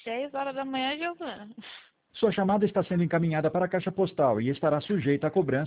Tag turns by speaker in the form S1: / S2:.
S1: 6 horas da manhã, Giovana.
S2: Sua chamada está sendo encaminhada para a caixa postal e estará sujeita a cobrança